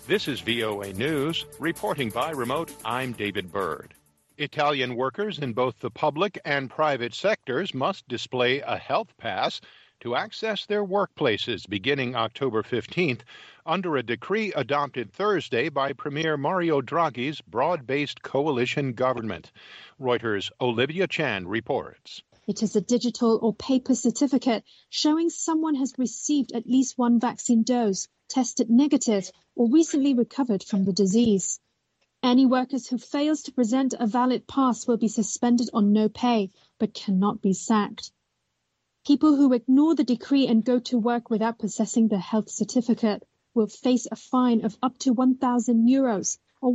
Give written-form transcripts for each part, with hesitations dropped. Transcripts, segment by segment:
This is VOA News. Reporting by remote, I'm David Byrd. Italian workers in both the public and private sectors must display a health pass to access their workplaces beginning October 15th under a decree adopted Thursday by Premier Mario Draghi's broad-based coalition government. Reuters' Olivia Chan reports. It is a digital or paper certificate showing someone has received at least one vaccine dose, tested negative, or recently recovered from the disease. Any workers who fails to present a valid pass will be suspended on no pay, but cannot be sacked. People who ignore the decree and go to work without possessing the health certificate will face a fine of up to 1,000 euros or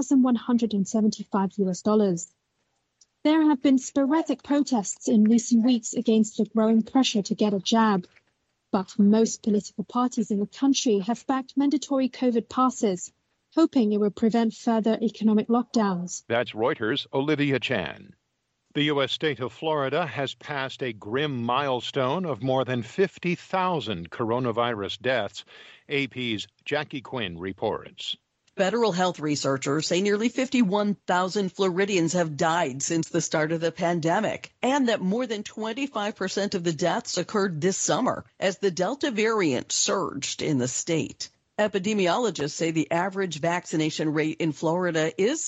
$1,175. There have been sporadic protests in recent weeks against the growing pressure to get a jab. But most political parties in the country have backed mandatory COVID passes, hoping it will prevent further economic lockdowns. That's Reuters' Olivia Chan. The U.S. state of Florida has passed a grim milestone of more than 50,000 coronavirus deaths. AP's Jackie Quinn reports. Federal health researchers say nearly 51,000 Floridians have died since the start of the pandemic, and that more than 25% of the deaths occurred this summer as the Delta variant surged in the state. Epidemiologists say the average vaccination rate in Florida is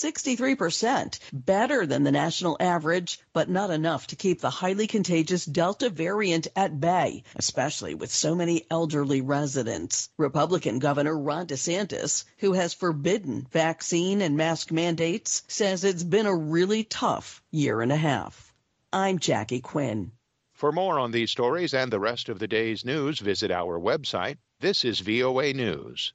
63%, better than the national average, but not enough to keep the highly contagious Delta variant at bay, especially with so many elderly residents. Republican Governor Ron DeSantis, who has forbidden vaccine and mask mandates, says it's been a really tough year and a half. I'm Jackie Quinn. For more on these stories and the rest of the day's news, visit our website. This is VOA News.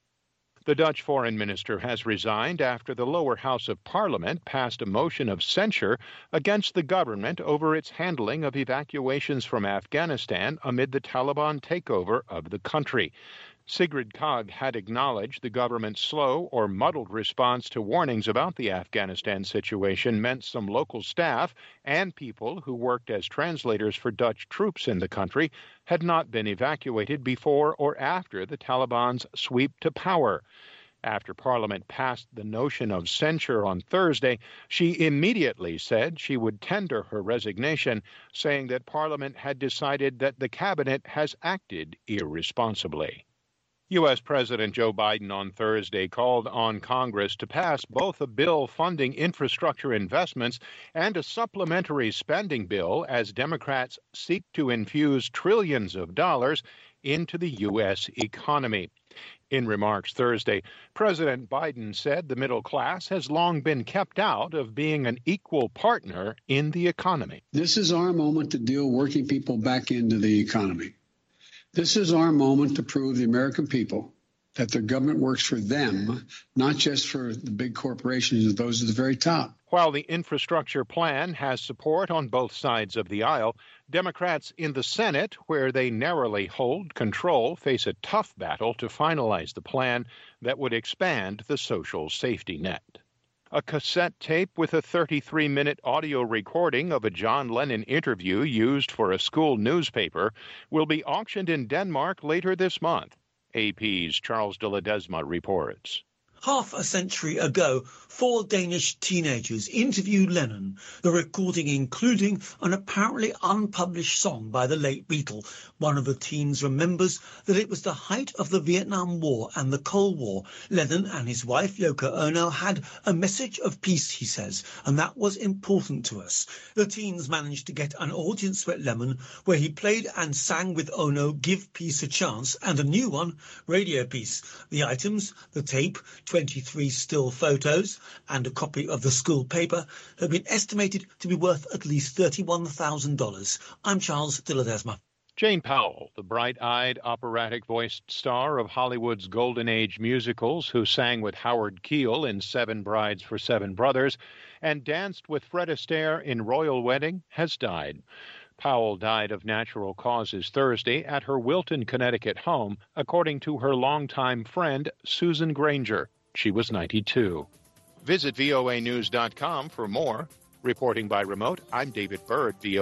The Dutch foreign minister has resigned after the lower house of parliament passed a motion of censure against the government over its handling of evacuations from Afghanistan amid the Taliban takeover of the country. Sigrid Kaag had acknowledged the government's slow or muddled response to warnings about the Afghanistan situation meant some local staff and people who worked as translators for Dutch troops in the country had not been evacuated before or after the Taliban's sweep to power. After Parliament passed the notion of censure on Thursday, she immediately said she would tender her resignation, saying that Parliament had decided that the cabinet has acted irresponsibly. U.S. President Joe Biden on Thursday called on Congress to pass both a bill funding infrastructure investments and a supplementary spending bill as Democrats seek to infuse trillions of dollars into the U.S. economy. In remarks Thursday, President Biden said the middle class has long been kept out of being an equal partner in the economy. This is our moment to deal working people back into the economy. This is our moment to prove the American people that their government works for them, not just for the big corporations and those at the very top. While the infrastructure plan has support on both sides of the aisle, Democrats in the Senate, where they narrowly hold control, face a tough battle to finalize the plan that would expand the social safety net. A cassette tape with a 33-minute audio recording of a John Lennon interview used for a school newspaper will be auctioned in Denmark later this month. AP's Charles de Ledesma reports. Half a century ago, 4 Danish teenagers interviewed Lennon, the recording including an apparently unpublished song by the late Beatle. One of the teens remembers that it was the height of the Vietnam War and the Cold War. Lennon and his wife, Yoko Ono, had a message of peace, he says, and that was important to us. The teens managed to get an audience at Lemon, where he played and sang with Ono Give Peace a Chance and a new one, Radio Peace. The items, the tape, 23 still photos and a copy of the school paper have been estimated to be worth at least $31,000. I'm Charles de Ledesma. Jane Powell, the bright-eyed, operatic-voiced star of Hollywood's Golden Age musicals, who sang with Howard Keel in 7 Brides for 7 Brothers and danced with Fred Astaire in Royal Wedding, has died. Powell died of natural causes Thursday at her Wilton, Connecticut home, according to her longtime friend, Susan Granger. She was 92. Visit voanews.com for more. Reporting by remote, I'm David Byrd, VOA.